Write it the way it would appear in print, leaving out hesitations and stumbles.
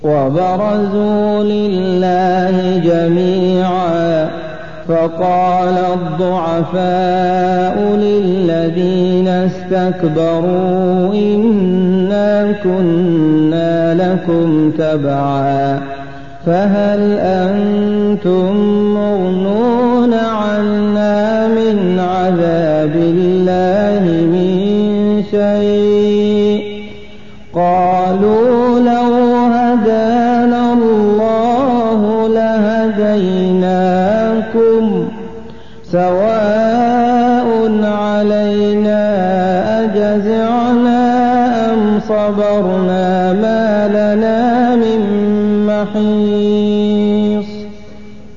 وبرزوا لله جميعا فقال الضعفاء للذين استكبروا إنا كنا لكم تبعا فهل أنتم مغنون عنا من عذاب الله من شيء قالوا لو هدانا الله لهديناكم سواء علينا أجزعنا أم صبرنا ما لنا من محيص